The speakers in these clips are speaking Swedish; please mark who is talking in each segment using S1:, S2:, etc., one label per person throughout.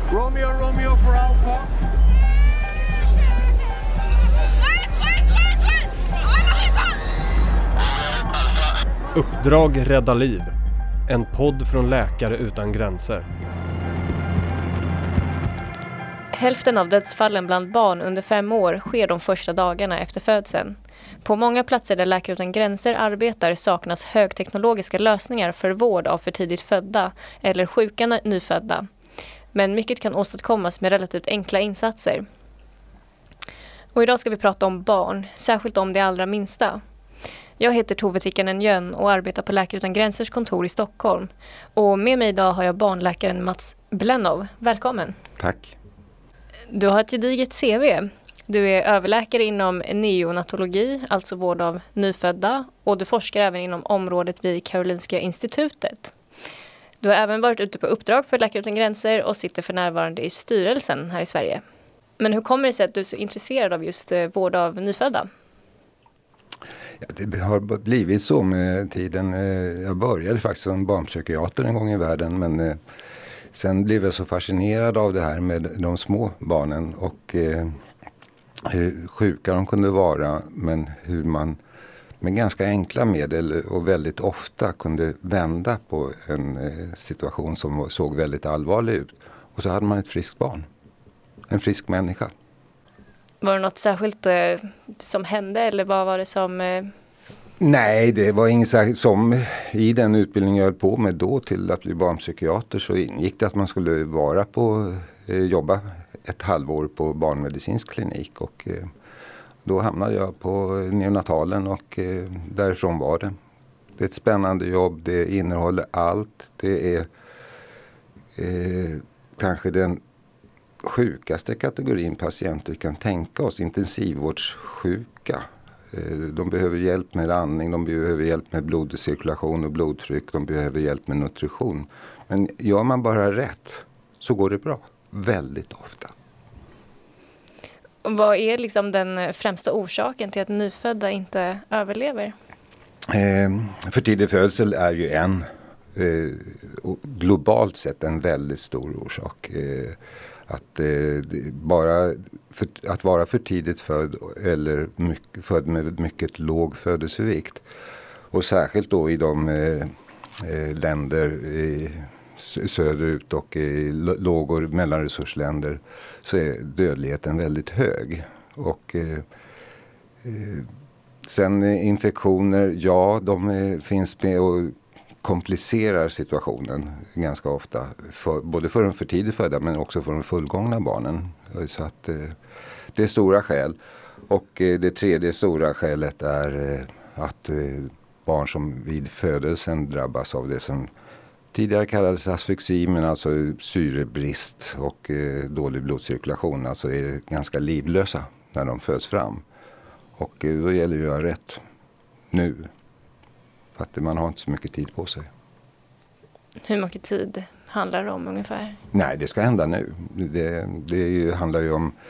S1: Romeo, Romeo for Alpha.
S2: Uppdrag rädda liv. En podd från Läkare utan gränser.
S3: Hälften av dödsfallen bland barn under 5 år sker de första dagarna efter födseln. På många platser där Läkare utan gränser arbetar saknas högteknologiska lösningar för vård av för tidigt födda eller sjuka nyfödda. Men mycket kan åstadkommas med relativt enkla insatser. Och idag ska vi prata om barn, särskilt om de allra minsta. Jag heter Tove Tikkanen Jön och arbetar på Läkare utan gränsers kontor i Stockholm. Och med mig idag har jag barnläkaren Mats Blennow. Välkommen.
S4: Tack.
S3: Du har ett gediget CV. Du är överläkare inom neonatologi, alltså vård av nyfödda. Och du forskar även inom området vid Karolinska institutet. Du har även varit ute på uppdrag för Läkare utan gränser och sitter för närvarande i styrelsen här i Sverige. Men hur kommer det sig att du är så intresserad av just vård av nyfödda?
S4: Ja, det har blivit så med tiden. Jag började faktiskt som barnpsykiater en gång i världen, men sen blev jag så fascinerad av det här med de små barnen och hur sjuka de kunde vara, men hur man med ganska enkla medel och väldigt ofta kunde vända på en situation som såg väldigt allvarlig ut. Och så hade man ett friskt barn, en frisk människa.
S3: Var det något särskilt som hände eller vad var det som...
S4: Nej, det var inget särskilt. Som i den utbildning jag höll på med då till att bli barnpsykiater så ingick det att man skulle vara på, jobba ett halvår på barnmedicinsk klinik. Och då hamnade jag på neonatalen och därifrån var det. Det är ett spännande jobb, det innehåller allt. Det är kanske den sjukaste kategorin patienter kan tänka oss, intensivvårdssjuka. De behöver hjälp med andning, de behöver hjälp med blodcirkulation och blodtryck, de behöver hjälp med nutrition. Men gör man bara rätt så går det bra, väldigt ofta.
S3: Vad är liksom den främsta orsaken till att nyfödda inte överlever?
S4: För tidig födsel är ju globalt sett en väldigt stor orsak. Att vara för tidigt född eller född med mycket låg födelsevikt. Och särskilt då i de länder söderut och i låg- och mellanresursländer så är dödligheten väldigt hög. Och sen infektioner, ja, de finns med och komplicerar situationen ganska ofta. Både för de för tidigt födda men också för de fullgångna barnen. Så att det är stora skäl. Och det tredje stora skälet är att barn som vid födelsen drabbas av det som tidigare kallades asfyxi, men alltså syrebrist och dålig blodcirkulation. Alltså är ganska livlösa när de föds fram. Och då gäller det att göra rätt nu. För att man har inte så mycket tid på sig.
S3: Hur mycket tid handlar det om ungefär? Nej,
S4: det ska hända nu. Det handlar ju om...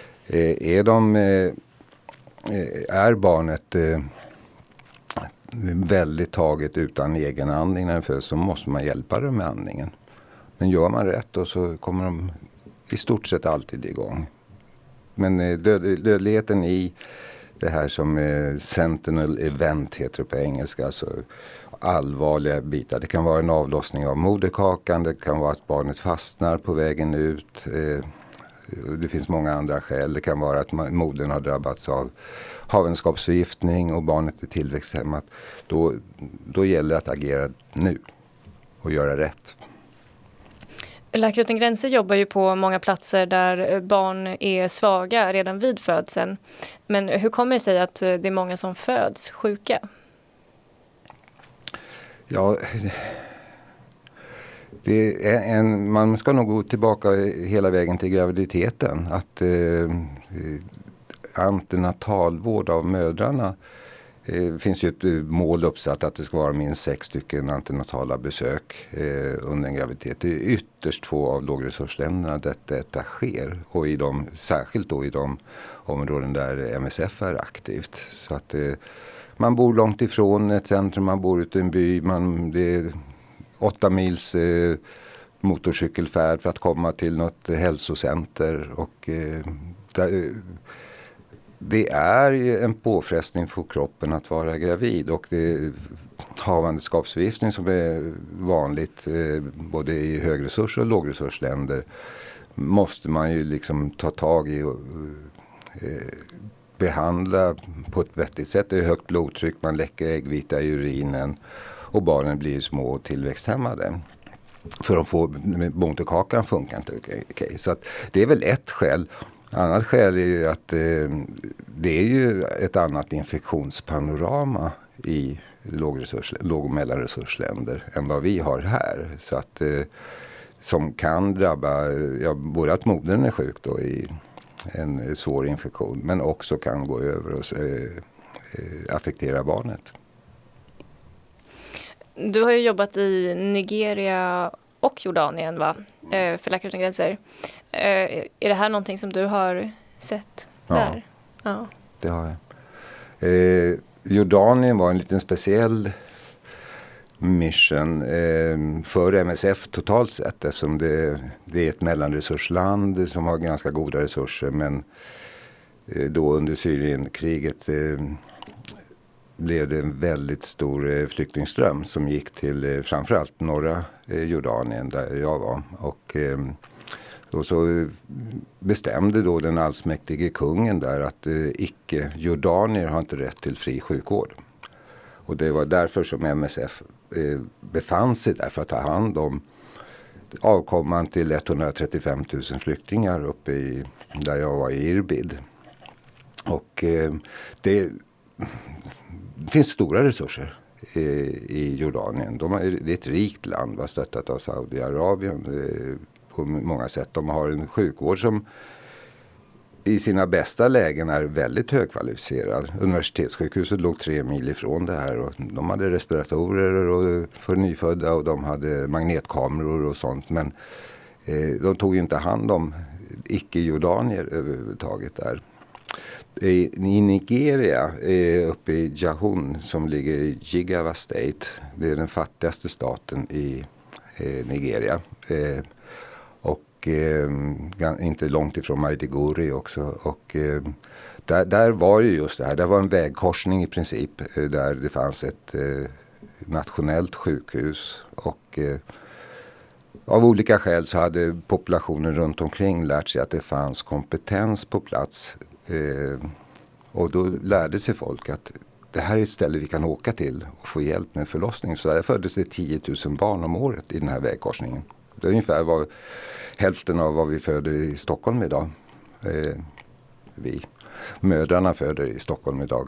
S4: Är barnet väldigt taget utan egen andning när den föds så måste man hjälpa dem med andningen. Men gör man rätt och så kommer de i stort sett alltid igång. Men dödligheten i det här som sentinel event heter det på engelska, alltså allvarliga bitar. Det kan vara en avlossning av moderkakan, det kan vara att barnet fastnar på vägen ut. Det finns många andra skäl. Det kan vara att modern har drabbats av havandeskapsförgiftning och barnet är tillväxthämmat. Då gäller det att agera nu och göra rätt.
S3: Läkare utan gränser jobbar ju på många platser där barn är svaga redan vid födseln. Men hur kommer det sig att det är många som föds sjuka?
S4: Ja, man ska nog gå tillbaka hela vägen till graviditeten. Att antenatalvård av mödrarna finns ju ett mål uppsatt att det ska vara minst 6 stycken antenatala besök under en graviditet. Det är ytterst få av lågresursländerna där detta sker. Och särskilt då i de områden där MSF är aktivt. Så att man bor långt ifrån ett centrum, man bor ute i en by, det är 8 mils motorcykelfärd för att komma till något hälsocenter. Och det är ju en påfrestning på kroppen att vara gravid, och det havandeskapsförgiftning som är vanligt både i högresurs- och lågresursländer måste man ju liksom ta tag i och behandla på ett vettigt sätt. Det är högt blodtryck, man läcker äggvita i urinen och barnen blir små och tillväxthämmade. För att få moderkakan funkar inte okej. Så att det är väl ett skäl. Annat skäl är ju att det är ju ett annat infektionspanorama i låg- och mellanresursländer än vad vi har här. Så att som kan drabba, både att modern är sjuk då i en svår infektion, men också kan gå över och affektera barnet.
S3: Du har ju jobbat i Nigeria och Jordanien, va? För Läkare utan gränser. Är det här någonting som du har sett där? Ja,
S4: det har jag. Jordanien var en liten speciell mission för MSF totalt sett, eftersom det är ett mellanresursland som har ganska goda resurser, men då under Syrienkriget blev det en väldigt stor flyktingström som gick till framförallt norra Jordanien där jag var, och då så bestämde då den allsmäktige kungen där att icke-jordanier har inte rätt till fri sjukvård. Och det var därför som MSF befann sig där, för att ta hand om avkomman till 135 000 flyktingar uppe i, där jag var i Irbid. Och det finns stora resurser i Jordanien. Det är ett rikt land, var stöttat av Saudiarabien på många sätt. De har en sjukvård som i sina bästa lägen är väldigt högkvalificerad. Universitetssjukhuset låg 3 mil ifrån det här, och de hade respiratorer för nyfödda och de hade magnetkameror och sånt, men de tog ju inte hand om icke-jordanier överhuvudtaget där. I Nigeria, uppe i Jahun som ligger i Jigawa State, det är den fattigaste staten i Nigeria, och inte långt ifrån Maiduguri också, och där var ju just det här, där var en vägkorsning i princip, där det fanns ett nationellt sjukhus, och av olika skäl så hade populationen runt omkring lärt sig att det fanns kompetens på plats, och då lärde sig folk att det här är ett ställe vi kan åka till och få hjälp med förlossning. Så där föddes det 10 000 barn om året i den här vägkorsningen. Det är ungefär hälften av vad vi föder i Stockholm idag. Mödrarna föder i Stockholm idag.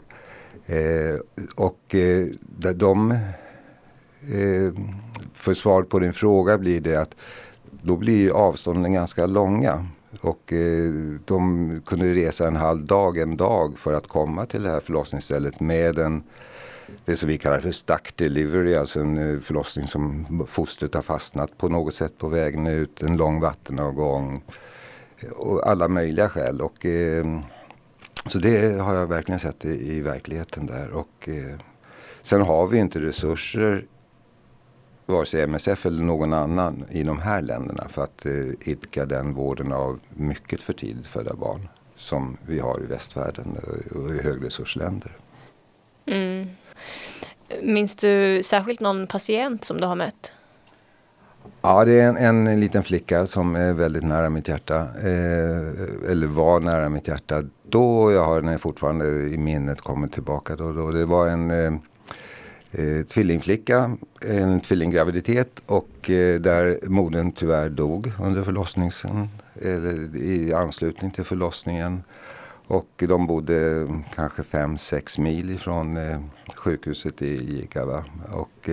S4: För svar på din fråga blir det att då blir avstånden ganska långa. Och de kunde resa en dag för att komma till det här förlossningsstället med det som vi kallar för stuck delivery, alltså en förlossning som fostret har fastnat på något sätt på vägen ut, en lång vattenavgång och alla möjliga skäl. Och så det har jag verkligen sett i verkligheten där. Och sen har vi inte resurser, vare sig MSF eller någon annan i de här länderna, för att idka den vården av mycket för tidigt födda barn som vi har i västvärlden och i högresursländer.
S3: Mm. Minns du särskilt någon patient som du har mött?
S4: Ja, det är en liten flicka som är väldigt nära mitt hjärta, eller var nära mitt hjärta då. Jag har den fortfarande i minnet, kommer tillbaka då. Det var en tvillingflicka, en tvillinggraviditet, och där modern tyvärr dog under förlossningen, eller i anslutning till förlossningen. Och de bodde kanske 5-6 mil ifrån sjukhuset i Jigawa. Och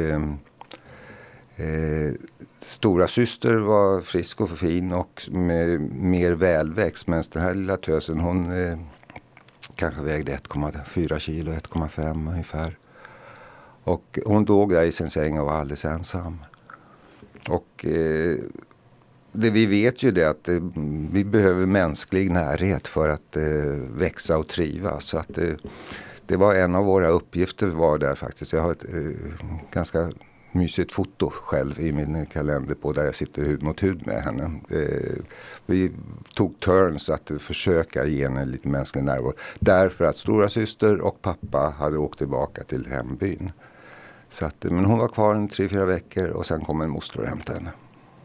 S4: stora syster var frisk och fin och mer välväxt, medan den här lilla tösen, hon kanske vägde 1,4 kilo, 1,5 ungefär. Och hon dog där i sin säng och var alldeles ensam. Och vi vet ju det att vi behöver mänsklig närhet för att växa och trivas. Så att det var en av våra uppgifter var där faktiskt. Jag har ett ganska mysigt foto själv i min kalender på där jag sitter hud mot hud med henne. Vi tog turns att försöka ge henne lite mänsklig närvaro. Därför att stora syster och pappa hade åkt tillbaka till hembyn. Så att, men hon var kvar 3-4 veckor och sen kom en moster och hämtade henne.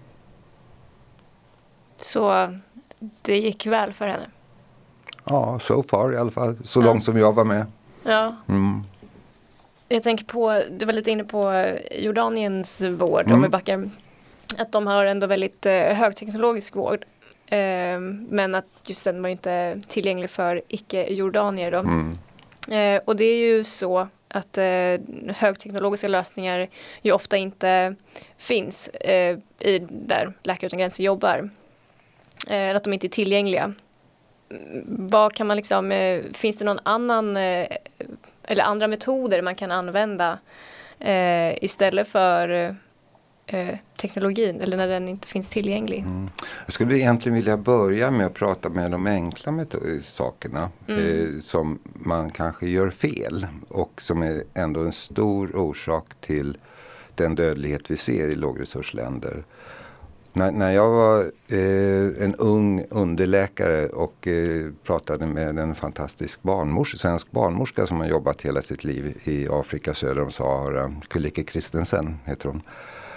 S3: Så det gick väl för henne?
S4: Ja, so far i alla fall. Så långt som jag var med.
S3: Ja. Jag tänker på, du var lite inne på Jordaniens vård, om vi backar, att de har ändå väldigt högteknologisk vård. Men att just den var inte tillgänglig för icke-jordanier då. Och det är ju så att högteknologiska lösningar ju ofta inte finns i där Läkare utan gränser jobbar. Att de inte är tillgängliga. Vad kan man liksom, finns det någon annan eller andra metoder man kan använda istället för teknologin, eller när den inte finns tillgänglig?
S4: Jag skulle egentligen vilja börja med att prata med de enkla sakerna som man kanske gör fel och som är ändå en stor orsak till den dödlighet vi ser i lågresursländer. När jag var en ung underläkare och pratade med en fantastisk svensk barnmorska som har jobbat hela sitt liv i Afrika söder om Sahara, Kulike Christensen heter hon.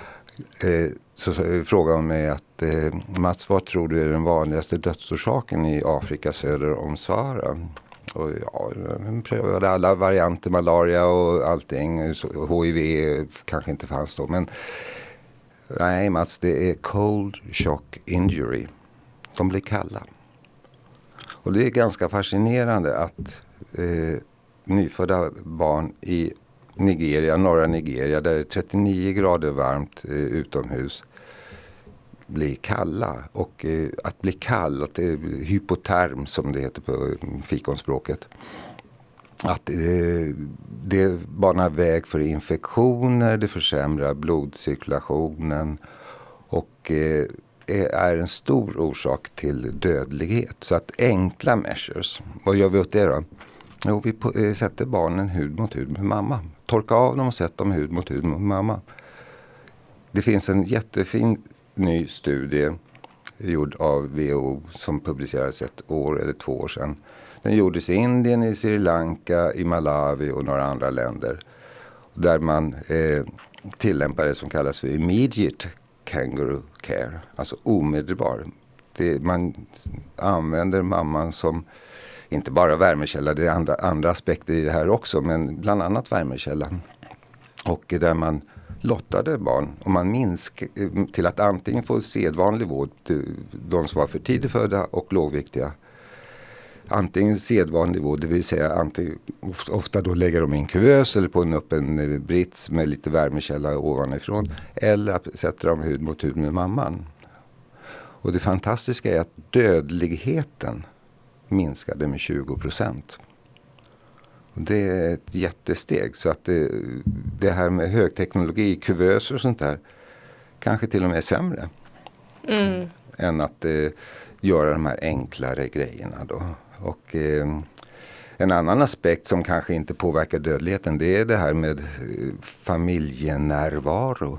S4: Så frågade hon mig att Mats, vad tror du är den vanligaste dödsorsaken i Afrika söder om Sahara? Och ja, jag prövade alla varianter, malaria och allting. HIV kanske inte fanns då, men nej Mats, det är cold shock injury. De blir kalla. Och det är ganska fascinerande att nyfödda barn i Nigeria, norra Nigeria, där det är 39 grader varmt utomhus, blir kalla. Och att bli kall, att det är hypoterm som det heter på fikonspråket. Att det banar väg för infektioner, det försämrar blodcirkulationen och är en stor orsak till dödlighet. Så att enkla measures, vad gör vi åt det då? Jo, vi sätter barnen hud mot hud med mamma. Torka av dem och sätter dem hud mot hud med mamma. Det finns en jättefin ny studie gjord av WHO som publicerades 1 år eller 2 år sedan. Den gjordes i Indien, i Sri Lanka, i Malawi och några andra länder. Där man tillämpar det som kallas för immediate kangaroo care. Alltså omedelbar. Man använder mamman som inte bara värmekälla, det är andra aspekter i det här också, men bland annat värmekällan. Och där man lottade barn och man minskade till att antingen få sedvanlig vård, de som var för tidigt födda och lågviktiga. Antingen sedvanlig vård, det vill säga ofta då lägger de i en kuvös eller på en öppen brits med lite värmekälla ovanifrån, eller sätter de hud mot hud med mamman. Och det fantastiska är att dödligheten minskade med 20%. Och det är ett jättesteg, så att det här med högteknologi, kuvöser och sånt där kanske till och med är sämre än att göra de här enklare grejerna då. Och en annan aspekt som kanske inte påverkar dödligheten, det är det här med familjenärvaro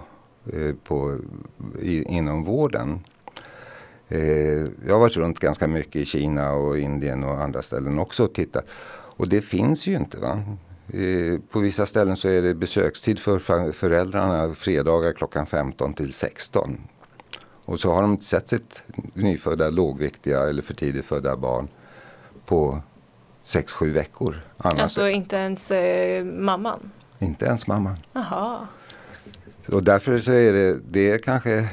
S4: inom vården. Jag har varit runt ganska mycket i Kina och Indien och andra ställen också och tittat. Och det finns ju inte, va? På vissa ställen så är det besökstid för föräldrarna fredagar klockan 15 till 16. Och så har de inte sett sitt nyfödda, lågviktiga eller för tidigt födda barn på 6-7 veckor.
S3: Alltså inte ens mamman?
S4: Inte ens mamman.
S3: Jaha.
S4: Och därför så är det är kanske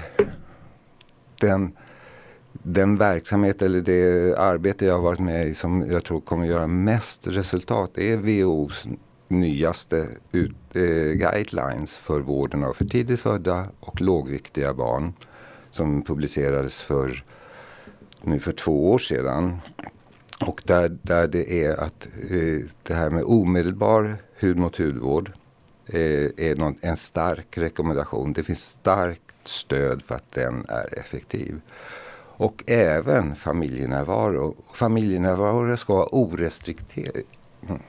S4: den verksamhet eller det arbete jag har varit med i som jag tror kommer göra mest resultat, är WHO:s nyaste guidelines för vården av för tidigt födda och lågviktiga barn, som publicerades för 2 år sedan. Och där det är att det här med omedelbar hud mot hudvård är en stark rekommendation. Det finns starkt stöd för att den är effektiv. Och även familjenärvaro. Familjenärvaro ska vara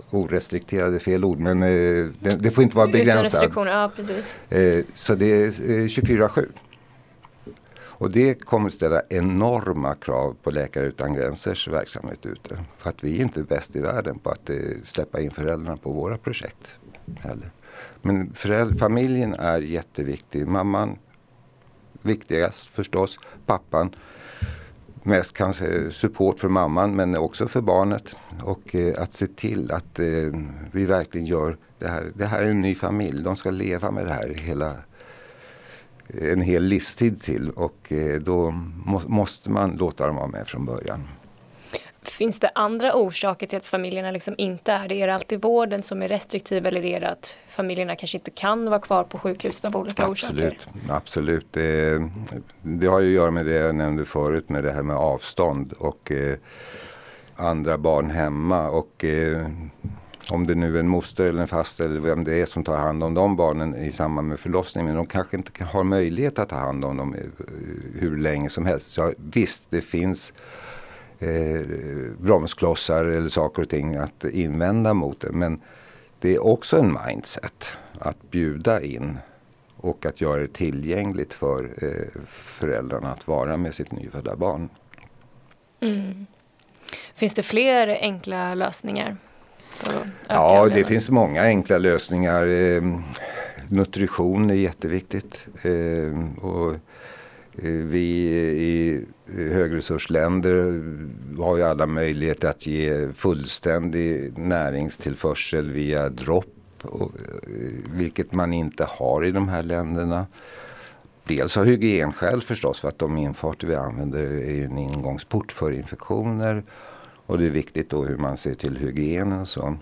S4: orestrikterade fel ord, men det får inte vara begränsat.
S3: Utan restriktioner, ja precis.
S4: Så det är 24/7. Och det kommer ställa enorma krav på Läkare utan gränsers verksamhet ute. För att vi är inte bäst i världen på att släppa in föräldrarna på våra projekt heller. Men familjen är jätteviktig. Mamman viktigast förstås, pappan mest kanske support för mamman men också för barnet. Och att se till att vi verkligen gör det här. Det här är en ny familj, de ska leva med det här en hel livstid till och då måste man låta dem vara med från början.
S3: Finns det andra orsaker till att familjerna liksom inte är det? Är det alltid vården som är restriktiv eller är det att familjerna kanske inte kan vara kvar på sjukhuset av olika orsaker?
S4: Absolut. Det har ju att göra med det jag nämnde förut med det här med avstånd och andra barn hemma och om det nu är en moster eller en faster eller vem det är som tar hand om de barnen i samband med förlossningen. Men de kanske inte har möjlighet att ta hand om dem hur länge som helst. Så visst, det finns bromsklossar eller saker och ting att invända mot det. Men det är också en mindset att bjuda in och att göra det tillgängligt för föräldrarna att vara med sitt nyfödda barn.
S3: Mm. Finns det fler enkla lösningar?
S4: Ja, det finns många enkla lösningar. Nutrition är jätteviktigt. Och vi i högresursländer har ju alla möjligheter att ge fullständig näringstillförsel via dropp. Vilket man inte har i de här länderna. Dels har hygienskäl förstås för att de infarter vi använder är en ingångsport för infektioner. Och det är viktigt då hur man ser till hygienen och så.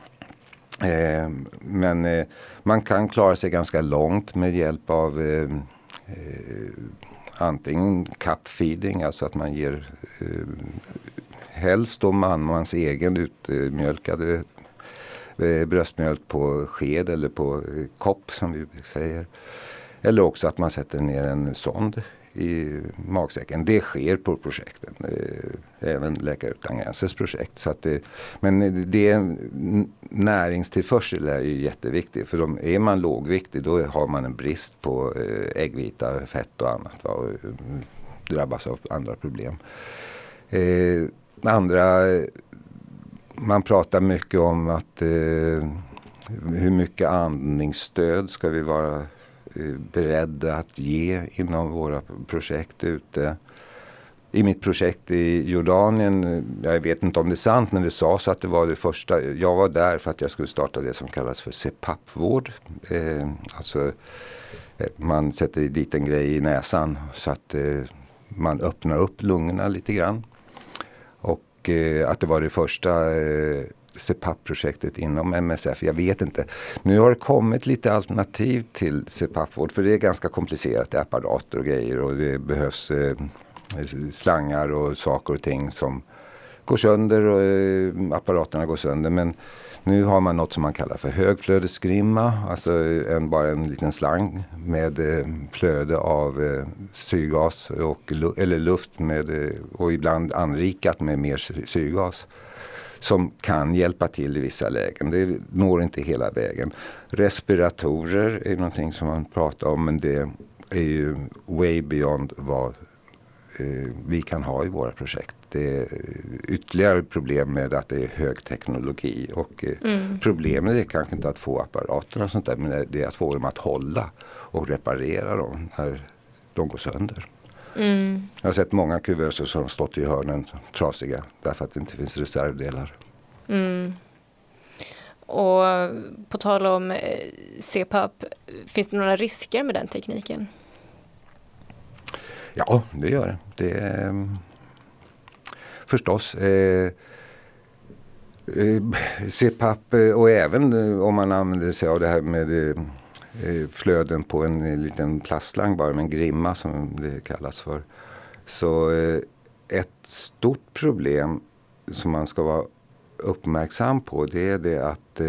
S4: Men man kan klara sig ganska långt med hjälp av antingen cup-feeding, alltså att man ger helst då mammans egen utmjölkade bröstmjölk på sked eller på kopp som vi säger. Eller också att man sätter ner en sond i magsäcken. Det sker på projekten. Även Läkare utan gränsers projekt. Så att men näringstillförsel är ju jätteviktigt. För är man lågviktig då har man en brist på äggvita, fett och annat. Och drabbas av andra problem. Man pratar mycket om att hur mycket andningsstöd ska vi vara beredda att ge inom våra projekt ute. I mitt projekt i Jordanien, jag vet inte om det är sant, men det sades att det var det första. Jag var där för att jag skulle starta det som kallas för CPAP-vård. Alltså man sätter dit en grej i näsan så att man öppnar upp lungorna lite grann. Och att det var det första CPAP-projektet inom MSF, jag vet inte. Nu har det kommit lite alternativ till CPAP-vård för det är ganska komplicerat, det är apparater och grejer och det behövs slangar och saker och ting som går sönder och apparaterna går sönder. Men nu har man något som man kallar för högflödesgrimma, alltså bara en liten slang med flöde av syrgas eller luft med, och ibland anrikat med mer syrgas. Som kan hjälpa till i vissa lägen. Det når inte hela vägen. Respiratorer är någonting som man pratar om, men det är ju way beyond vad vi kan ha i våra projekt. Det är ytterligare problem med att det är hög teknologi och problemet är kanske inte att få apparaterna och sånt där, men det är att få dem att hålla och reparera dem när de går sönder. Jag har sett många kuvöser som har stått i hörnen trasiga därför att det inte finns reservdelar.
S3: Och på tal om CPAP, finns det några risker med den tekniken?
S4: Ja, det gör det. Det är förstås CPAP och även om man använder sig av det här med flöden på en liten plastslang bara med en grimma som det kallas för. Så ett stort problem som man ska vara uppmärksam på det är det att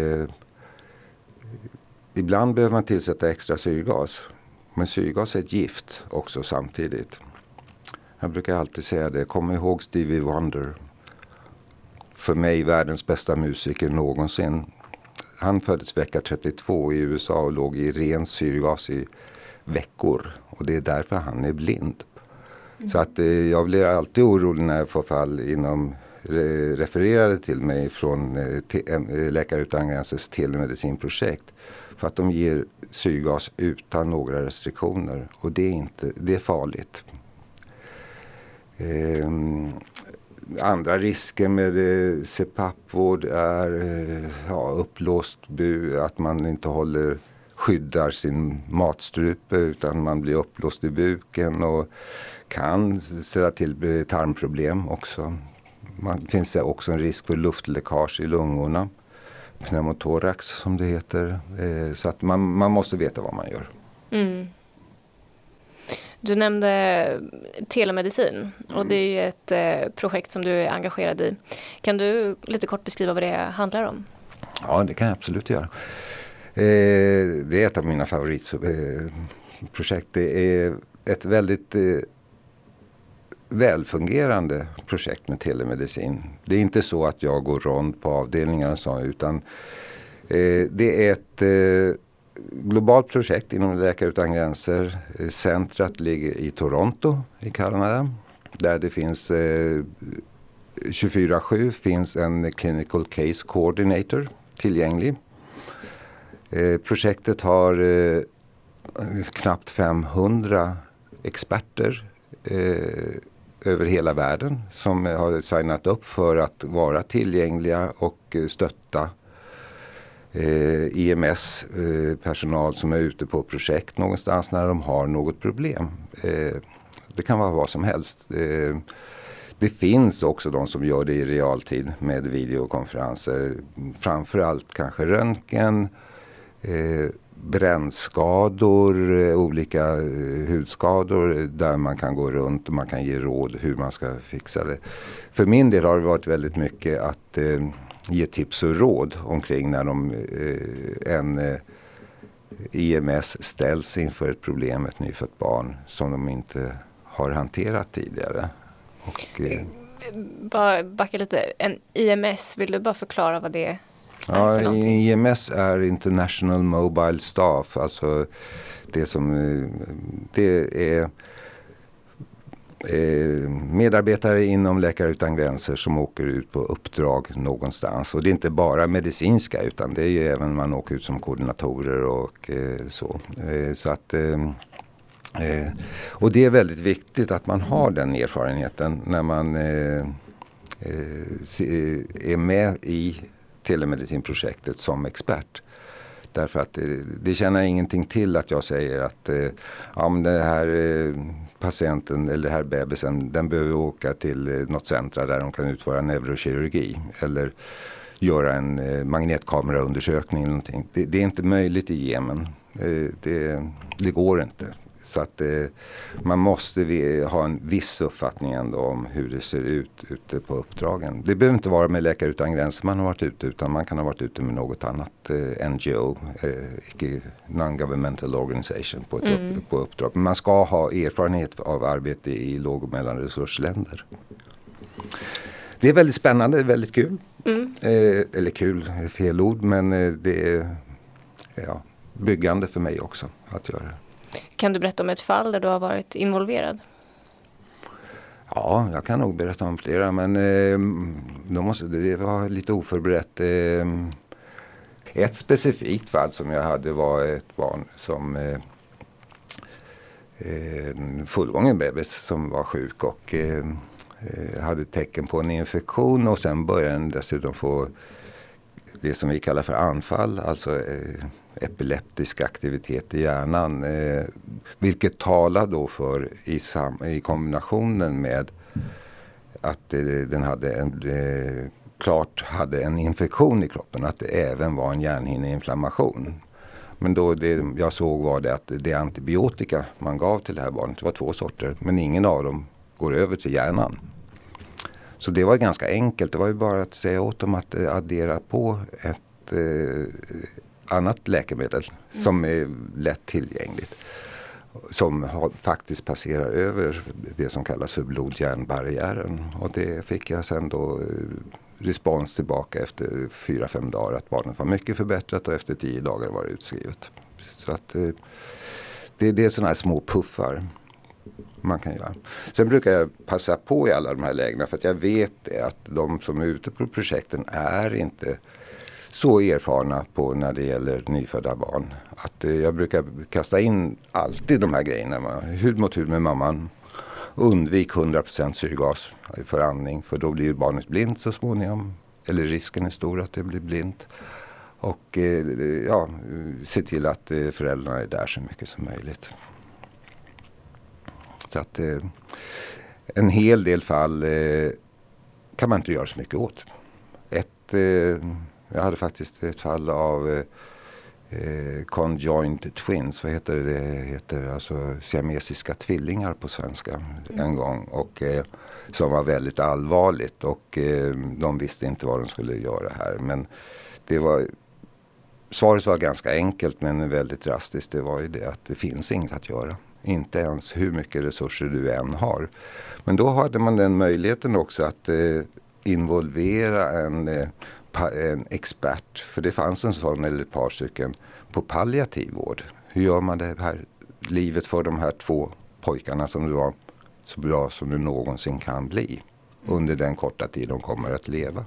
S4: ibland behöver man tillsätta extra syrgas. Men syrgas är ett gift också samtidigt. Jag brukar alltid säga det. Kom ihåg Stevie Wonder. För mig världens bästa musiker någonsin. Han föddes vecka 32 i USA och låg i ren syrgas i veckor. Och det är därför han är blind. Så att jag blir alltid orolig när jag får fall inom refererade till mig från Läkare utan gränsers telemedicinprojekt. För att de ger syrgas utan några restriktioner. Och det är farligt. Andra risker med CPAP-vård är upplåst att man inte skyddar sin matstrupe utan man blir uppblåst i buken och kan ställa till tarmproblem också. Det finns också en risk för luftläckage i lungorna, pneumotorax som det heter, så att man måste veta vad man gör.
S3: Mm. Du nämnde telemedicin och det är ju ett projekt som du är engagerad i. Kan du lite kort beskriva vad det handlar om?
S4: Ja, det kan jag absolut göra. Det är ett av mina favoritprojekt. Det är ett väldigt välfungerande projekt med telemedicin. Det är inte så att jag går runt på avdelningarna så, utan det är ett globalt projekt inom Läkare utan gränser. Centrat ligger i Toronto i Kanada. Där det finns 24/7 finns en Clinical Case Coordinator tillgänglig. Projektet har knappt 500 experter över hela världen som har signat upp för att vara tillgängliga och stötta IMS personal som är ute på projekt någonstans när de har något problem. Det kan vara vad som helst. Det finns också de som gör det i realtid med videokonferenser. Framförallt kanske röntgen, brännskador, olika hudskador där man kan gå runt och man kan ge råd hur man ska fixa det. För min del har det varit väldigt mycket att ge tips och råd omkring när en IMS ställs inför ett problem, ett nyfött barn som de inte har hanterat tidigare. Och,
S3: bara backa lite. En IMS, vill du bara förklara vad det är?
S4: Ja, IMS är International Mobile Staff, alltså det är medarbetare inom Läkare utan gränser som åker ut på uppdrag någonstans. Och det är inte bara medicinska utan det är ju även man åker ut som koordinatorer och så. Så att, och det är väldigt viktigt att man har den erfarenheten när man är med i telemedicinprojektet som expert. Därför att det tjänar ingenting till att jag säger att men den här patienten eller den här bebisen den behöver åka till något centra där de kan utföra neurokirurgi eller göra en magnetkameraundersökning eller någonting. Det är inte möjligt i Jemen. Det går inte. Så att man måste ha en viss uppfattning ändå om hur det ser ut ute på uppdragen. Det behöver inte vara med Läkare utan gränser man har varit ute utan man kan ha varit ute med något annat NGO, Non-Governmental Organization på uppdrag. Men man ska ha erfarenhet av arbete i låg- och mellanresursländer. Det är väldigt spännande, det är väldigt kul. Eller kul är fel ord men det är byggande för mig också att göra det.
S3: Kan du berätta om ett fall där du har varit involverad?
S4: Ja, jag kan nog berätta om flera men det var lite oförberett. Ett specifikt fall som jag hade var ett barn som en fullgången bebis som var sjuk och hade tecken på en infektion och sen började den dessutom få det som vi kallar för anfall, alltså epileptisk aktivitet i hjärnan. Vilket talar då för i kombinationen med att den hade en infektion i kroppen, att det även var en hjärnhinneinflammation. Men då det jag såg var det att det antibiotika man gav till det här barnet, det var 2 sorter, men ingen av dem går över till hjärnan. Så det var ganska enkelt, det var ju bara att säga åt dem att addera på ett annat läkemedel som är lätt tillgängligt. som faktiskt passerar över det som kallas för blod-hjärnbarriären. Och det fick jag sen då respons tillbaka efter 4-5 dagar att barnet var mycket förbättrat och efter 10 dagar var det utskrivet. Så att det är sådana här små puffar man kan göra. Sen brukar jag passa på i alla de här lägena för att jag vet att de som är ute på projekten är inte så erfarna på när det gäller nyfödda barn. Att jag brukar kasta in alltid de här grejerna. Hud mot hud med mamman. Undvik 100% syrgas för andning. För då blir barnet blind så småningom. Eller risken är stor att det blir blint. Och se till att föräldrarna är där så mycket som möjligt. Så att en hel del fall kan man inte göra så mycket åt. Jag hade faktiskt ett fall av conjoined twins, vad heter det? Det heter alltså siamesiska tvillingar på svenska en gång. Och som var väldigt allvarligt och de visste inte vad de skulle göra här. Men svaret var ganska enkelt men väldigt drastiskt. Det var ju det att det finns inget att göra. Inte ens hur mycket resurser du än har. Men då hade man den möjligheten också att involvera en expert. För det fanns en sån eller ett par stycken på palliativ vård. Hur gör man det här livet för de här 2 pojkarna som det var så bra som det någonsin kan bli. Under den korta tid de kommer att leva.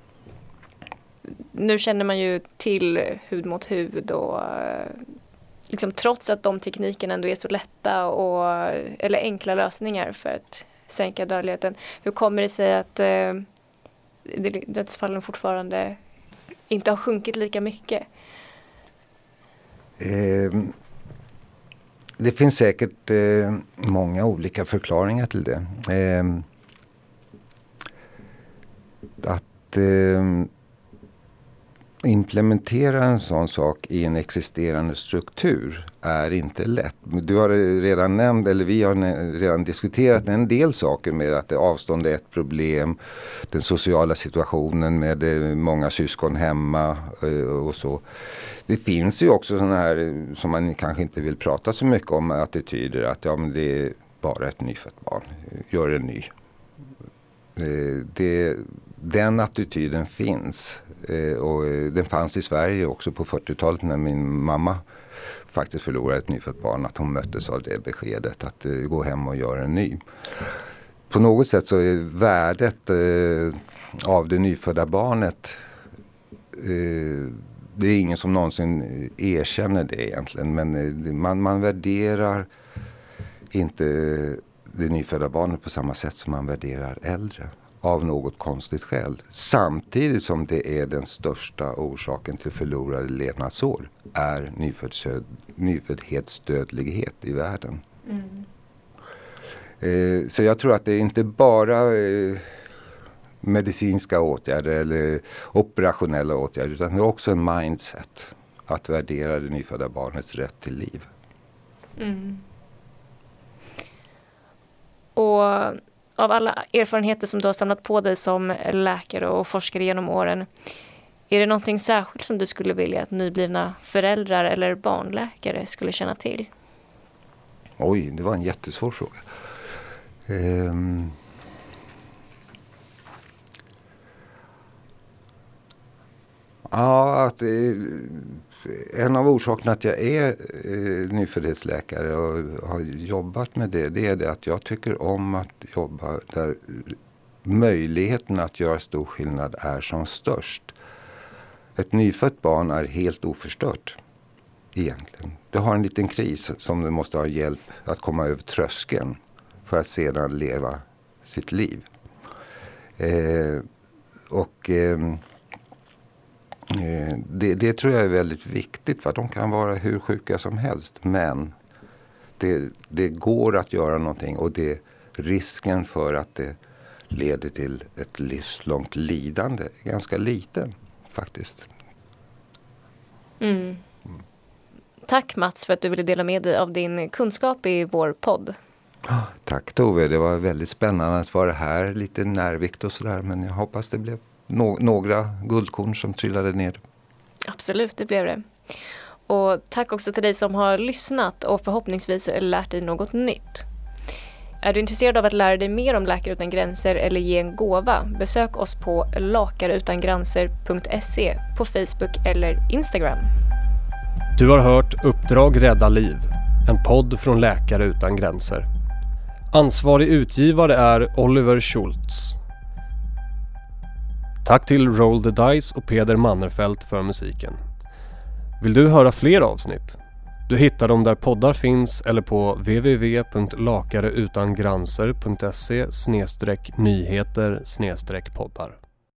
S3: Nu känner man ju till hud mot hud och liksom, trots att de teknikerna ändå är så lätta eller enkla lösningar för att sänka dödligheten. Hur kommer det sig att dödsfallen fortfarande inte har sjunkit lika mycket?
S4: Det finns säkert många olika förklaringar till det. Att implementera en sån sak i en existerande struktur är inte lätt. Du har redan nämnt, eller vi har redan diskuterat en del saker med att avstånd är ett problem, den sociala situationen med många syskon hemma och så. Det finns ju också sådana här som man kanske inte vill prata så mycket om, attityder att men det är bara ett nyfött barn, gör en ny. Den attityden finns och den fanns i Sverige också på 40-talet när min mamma faktiskt förlorade ett nyfött barn, att hon möttes av det beskedet att gå hem och göra en ny. På något sätt så är värdet av det nyfödda barnet, det är ingen som någonsin erkänner det egentligen, men man värderar inte det nyfödda barnet på samma sätt som man värderar äldre. Av något konstigt skäl. Samtidigt som det är den största orsaken till förlorade levnadsår är nyföddhetsdödlighet i världen. Så jag tror att det är inte bara medicinska åtgärder eller operationella åtgärder, utan det är också en mindset att värdera det nyfödda barnets rätt till liv.
S3: Och av alla erfarenheter som du har samlat på dig som läkare och forskare genom åren, är det någonting särskilt som du skulle vilja att nyblivna föräldrar eller barnläkare skulle känna till?
S4: Oj, det var en jättesvår fråga. Att en av orsakerna att jag är nyföddhetsläkare och har jobbat med det är det att jag tycker om att jobba där möjligheten att göra stor skillnad är som störst. Ett nyfött barn är helt oförstört egentligen. Det har en liten kris som det måste ha hjälp att komma över tröskeln för att sedan leva sitt liv. Det tror jag är väldigt viktigt, för att de kan vara hur sjuka som helst, men det går att göra någonting, och risken för att det leder till ett livslångt lidande är ganska liten faktiskt.
S3: Tack Mats för att du ville dela med dig av din kunskap i vår podd.
S4: Tack Tove, det var väldigt spännande att vara här, lite nervigt och sådär, men jag hoppas det blev några guldkorn som trillade ner.
S3: Absolut, det blev det. Och tack också till dig som har lyssnat och förhoppningsvis lärt dig något nytt. Är du intresserad av att lära dig mer om Läkare utan gränser eller ge en gåva? Besök oss på lakareutangränser.se på Facebook eller Instagram.
S2: Du har hört Uppdrag rädda liv, en podd från Läkare utan gränser. Ansvarig utgivare är Oliver Schultz. Tack till Roll the Dice och Peder Mannerfelt för musiken. Vill du höra fler avsnitt? Du hittar dem där poddar finns eller på www.lakareutangränser.se/nyheter/poddar.